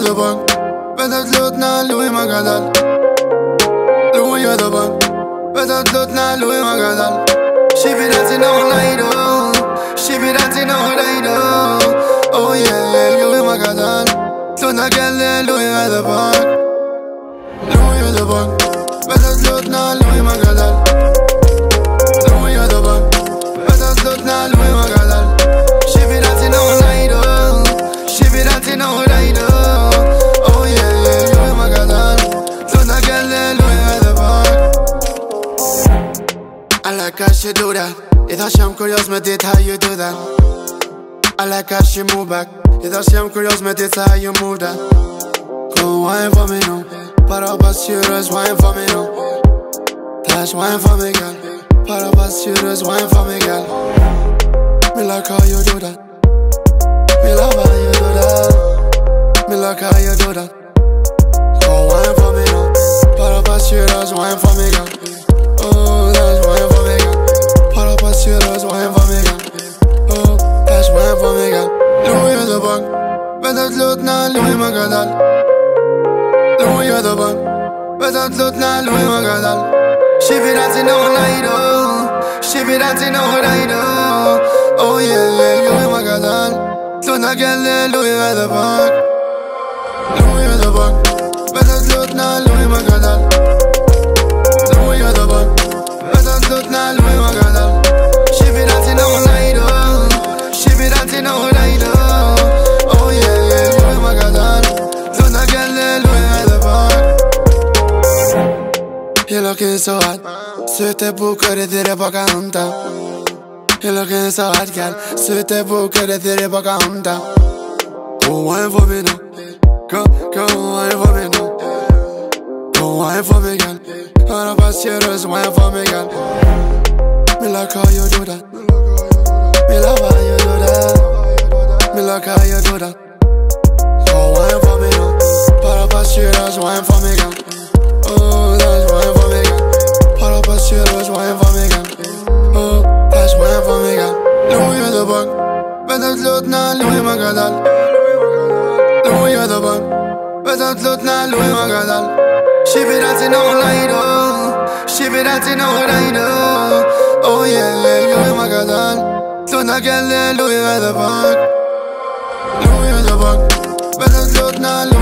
de bank. Betet lut na Louis Magadal. Louis de bank. Betet lut na Louis Magadal. She be dancing all night, oh. She be dancing all night, oh. Oh yeah, Louis Magadal. Lut na kelle Louis de bank. Louis de bank. Betet lut na Louis Magadal. Louis de bank. Betet lut na Louis Magadal. She be dancing all night, oh. She be dancing all night, oh. Oh yeah, Louis Magadal. Lut na kelle Louis de bank. I like how she do that. It does I'm curious, me did how you do that. I like how she move back. It does I'm curious, me did how you move that. Go wine for me now. Para pas serious, wine for me now. Dash wine for me, girl. Para pas serious, wine for me, girl. Me like how you do that. Me love how you do that. Me like how you do that. Go wine for me now. Para pas serious, wine for me, girl. Oh, that's wine for me, girl. Para pas serious, wine for me, girl. Oh, that's wine for me, girl. Louis de bank. Betet lut na Louis Magadal. Louis de bank. Betet lut na Louis Magadal. She be dancing all night, oh. She be dancing all night, oh. Oh yeah, Louis Magadal. Lut na kelle Louis de bank. Louis de bank. Betet lut na Louis Magadal. Louis de bank. Betet lut na Louis Magadal. She be dancing all night, oh. She be dancing all night, oh. Oh yeah, Louis Magadal. Lut na kelle Louis de bank. You're looking so hot. Söte bokar तेरे बकांता. You're looking so hot, girl. Söte bokar तेरे बकांता. Go wine for me now. Go wine for me now. Go wine for me, girl. Para pas serious, wine for me, girl. Me like how you do that. Me love how you do that. Me like how you do that. Go wine for me now. Para pas serious, wine for me, girl. Oh, that's wine for me, girl. Para pas serious, wine for me, girl. Oh, that's wine for me, girl. Louis de bank. Betet lut na Louis Magadal. Louis de bank. Betet lut na Louis Magadal. She be dancing all night, oh. She be dancing all night, oh. Oh yeah, Louis Magadal. Lut na kelle Louis de bank. Louis de bank. Betet lut na Louis